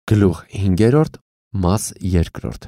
Գլուխ 5, մաս 2։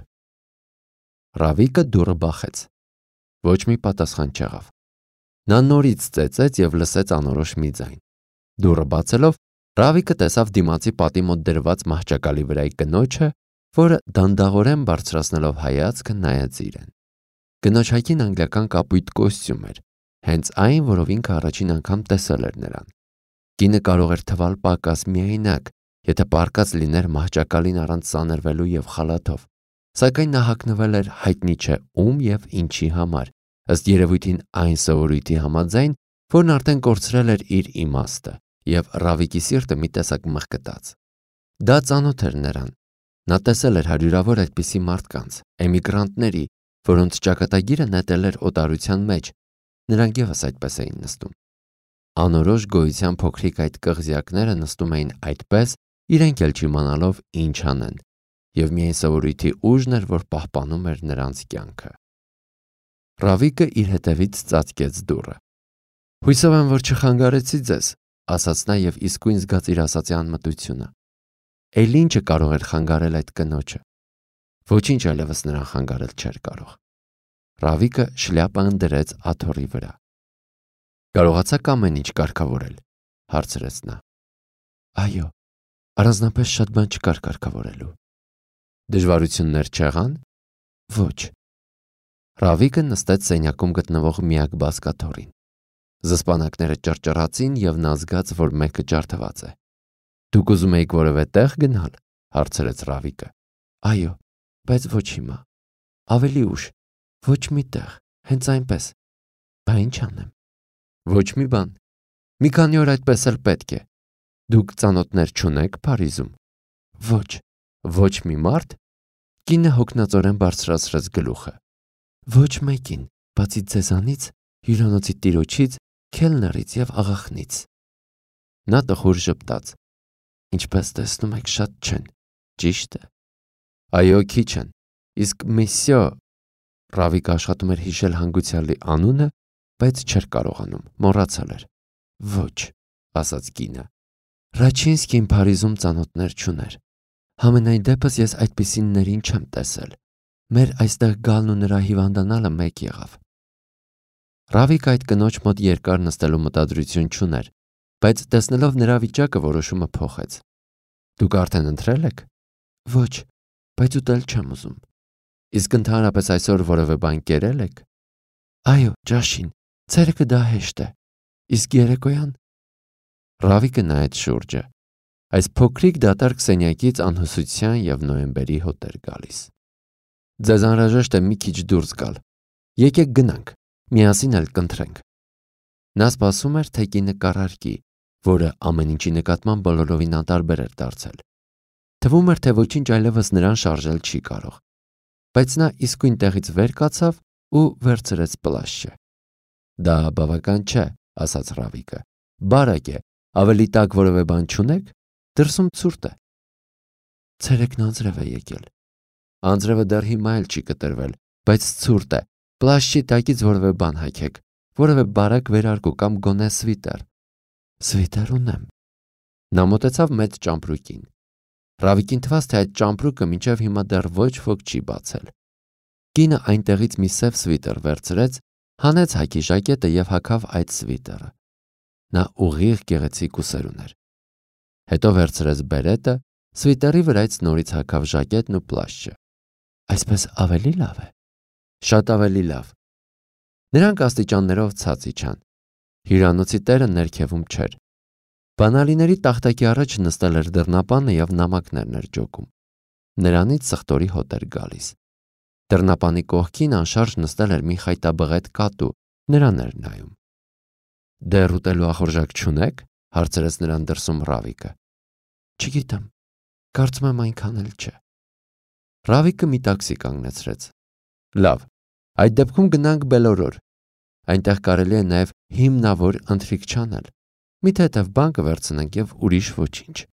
Ռավիկը դուռը բախեց։ Ոչ մի պատասխան չեղավ։ Նա նորից ծեծեց և լսեց անորոշ մի ձայն։ Դուռը բացելով, Ռավիկը տեսավ դիմացի պատի մոտ դրված մահճակալի վրայի կնոջը, որը դանդաղորեն բարձրացնելով հայացքը նայեց իրեն։ Կնոջ հայկին անգլիական կապույտ կոստյում էր, հենց այն, որով ինքը առաջին անգամ տեսել էր նրան։ Կինը կարող էր թվալ պակաս միայնակ, եթե պառկած լիներ մահճակալին առանց սանրվելու և խալաթով, սակայն նա հագնվել էր հայտնի չէ ում և ինչի համար, ըստ երևույթին այն սովորույթի համաձայն, որն արդեն կորցրել էր իր իմաստը, և Ռավիկի սիրտը մի տեսակ մղկտաց։ Դա ծանոթ էր նրան։ Նա տեսել էր հարյուրավոր այդպիսի մարդկանց, էմիգրանտների, որոնց ճակատագիրը նետել էր օտարության մեջ, նրանք ևս այդպես էին նստում։ Անորոշ գոյության փոքրիկ այդ կղզյակները նստում էին այդպես, իրենք էլ չիմանալով ինչ անեն, և միայն սովորույթի ուժն էր, որ պահպանում էր նրանց կյանքը։ Ռավիկը իր հետևից ծածկեց դուռը։ «Հույսով եմ, որ չխանգարեցի ձեզ», ասաց նա և իսկույն զգաց իր ասածի անմտությունը։ Էլ ինչը կարող էր խանգարել այդ կնոջը։ Ոչինչ այլևս նրան խանգարել չէր կարող։ Ռավիկը շլյապան դրեց աթոռի վրա։ «Կարողացաք ամեն ինչ կարգավորել», հարցրեց նա։ «Այո, առանձնապես շատ բան չկար կարգավորելու»։ «Դժվարություններ չեղան»։ «Ոչ»։ Ռավիկը նստեց սենյակում գտնվող միակ բազկաթոռին։ Զսպանակները ճռճռացին, և նա զգաց, որ մեկը ջարդված է։ «Դուք ուզում էիք որևէ տեղ գնալ», հարցրեց Ռավիկը։ «Այո, բայց ոչ հիմա։ Ավելի ուշ։ Ոչ մի տեղ, հենց այնպես։ Բա ինչ անեմ»։ «Ոչ մի բան։ Մի քանի օր այդպես էլ պետք է։ Դուք ծանոթներ չունե՞ք Փարիզում»։ «Ոչ»։ «Ոչ մի մարդ»։ Կինը հոգնածորեն բարձրացրեց գլուխը։ «Ոչ մեկին, բացի ձեզանից, հյուրանոցի տիրոջից, քելներից և աղախնից»։ Նա տխուր ժպտաց։ «Ինչպես տեսնում եք, շատ չեն, ճիշտ է»։ «Այո, քիչ են, իսկ Մեսյո…» Ռավիկը աշխատում էր հիշել հանգուցյալի անունը, բայց չէր կարողանում, մոռացել էր։ «Ոչ», ասաց կինը։ «Ռաչինսկին Փարիզում ծանոթներ չուներ։ Համենայն դեպս ես այդպիսիներին չեմ տեսել։ Մեր այստեղ գալն ու նրա հիվանդանալը մեկ եղավ»։ Ռավիկը այդ կնոջ մոտ երկար նստելու մտադրություն չուներ, բայց տեսնելով նրա վիճակը որոշումը փոխեց։ «Դուք արդեն ընթրել եք»։ «Ոչ, բայց ուտել չեմ ուզում»։ «Իսկ ընդհանրապես այսօր որևէ բան կերել եք»։ «Այո, ճաշին, ցերեկը դա հեշտ է։ Իսկ երեկոյան»։ Ռավիկը նայեց շուրջը։ Այս փոքրիկ դատարկ սենյակից անհուսության և նոյեմբերի հոտ էր գալիս։ «Ձեզ անհրաժեշտ է մի քիչ դուրս գալ։ Եկեք գնանք, միասին էլ կընթրենք»։ Նա սպասում էր, թե կինը կառարկի, որը ամեն ինչի նկատմամբ բոլորովին անտարբեր էր դարձել։ Թվում էր, թե ոչինչ այլևս նրան շարժել չի կարող։ Բայց նա իսկույն տեղից վեր կացավ ու վերցրեց պլաշտը։ «Դա բավական չէ», ասաց Ռավիկը։ «Բարակ է, ավելի տաք որևէ բան չունե՞ք։ Դրսում ցուրտ է»։ «Ցերեկն անձրև է եկել»։ «Անձրևը դեռ հիմա էլ չի կտրվել, բայց ցուրտ է։ Պլաշտի տակից որևէ բան հագեք, որևէ բարակ վերարկու կամ գոնե սվիտեր»։ «Սվիտեր ունեմ»։ Նա մոտեցավ մեծ ճամպրուկին։ Ռավիկին թվաց, թե այդ ճամպրուկը մինչև հիմա դեռ ոչ ոք չի բացել։ Կինը այնտեղից մի սև սվիտեր վերցրեց, հանեց հագի ժակետը և հագավ այդ սվիտերը։ Նա ուղիղ գեղեցիկ ուսեր ուներ։ Հետո վերցրեց բերետը, սվիտերի վրայից նորից հագավ ժակետն ու պլաշտը։ «Այսպես ավելի լավ է»։ «Շատ ավելի լավ»։ Նրանք աստիճաններով ցած իջան։ Հյուրանոցի տերը ներքևում չէր։ Բանալիների տախտակի առաջ նստել էր դռնապանը և նամակներն էր ջոկում։ Նրանից սխտորի հոտ էր գալիս։ Դռնապանի կողքին անշարժ նստել էր մի խայտաբղետ կատու, նրան էր նայում։ «Դեռ ուտելու ախորժակ չունե՞ք», հարցրեց նրան դրսում Ռավիկը։ «Չգիտեմ, կարծում եմ այնքան էլ չէ»։ Ռավիկը մի տաքսի կանգնեցրեց։ «Լավ, այդ դեպքում գնանք Բելորոր։ Այնտեղ կարելի է նաև հիմնավոր ընթրիք չանել։ Մի թեթև բան կվերցնենք և ուրիշ ոչինչ»։